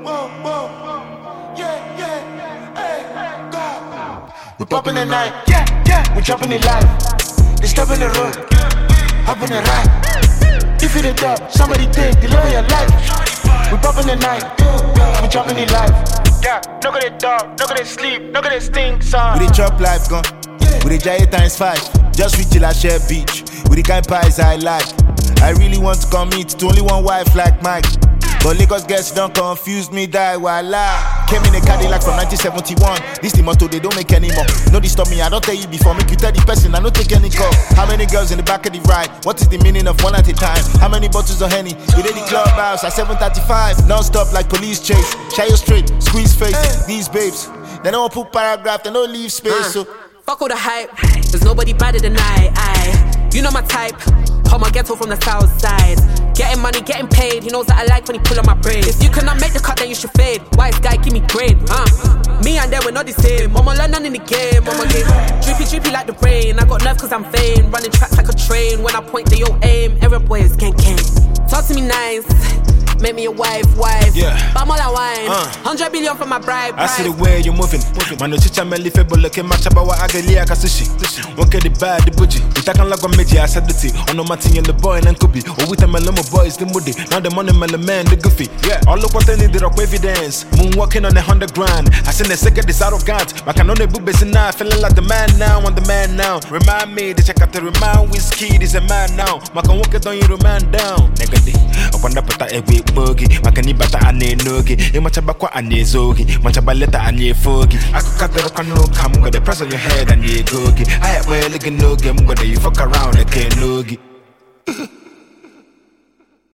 We poppin' the night, we chopping it live. Disturbing the road, up in the ride. If you the top, somebody take the love of your life. We poppin' the night, we chopping it live. Yeah, no go to dog, no go to sleep, no go to stink, son. We the chop life gun, we the giant ×5. Just reach till I share beach, with the kind pies I like. I really want to commit to only one wife like Mike. But Lagos girls don't confuse me, die while I came in a Cadillac from 1971. This the motto, they don't make anymore. No disturb me, I don't tell you before. Make you tell the person, I don't take any call. How many girls in the back of the ride? What is the meaning of one at a time? How many bottles of Henny? We did the clubhouse at 7:35. Non-stop like police chase. Shy you straight, squeeze face. These babes, they don't put paragraph, they don't leave space. So fuck all the hype, there's nobody better than you know my type, call my ghetto from the south side. Getting money, getting paid, he knows that I like when he pull on my brain. If you cannot make the cut, then you should fade. Wise guy, give me grade, Me and them, we're not the same. Mama London in the game, mama game. Drippy like the rain, I got nerve cause I'm vain. Running tracks like a train, when I point they all aim. Every boy is gang. Talk to me nice, make me a wife. Yeah. But all I wine, 100 billion for my bride. I see the way you're moving. Man, no chicha me life, but look at match about what I get liya kasushi. One get the bad, the butchie. We talk on like one meji, I said the tea. On no matin and the boy and Kubi. Or with a mellow boys, the moody. Now the money mellow man, the goofy. Yeah. All look what I need, the rock evidence. Moonwalking on 100 grand. I seen the second this arrogant. My can only boobies in now, feeling like the man now, I'm the man now. Remind me, the check out the remind whiskey, this a man now. My can walk it on you, man down. Negative. I wonder put that a big boogie. My can eat butter and nogi. You much about what and ye zogi. Much about letter and ye foggy. I could cut the rock and no come with the press on your head and ye googie. I have well again no game whether you fuck around again nogi.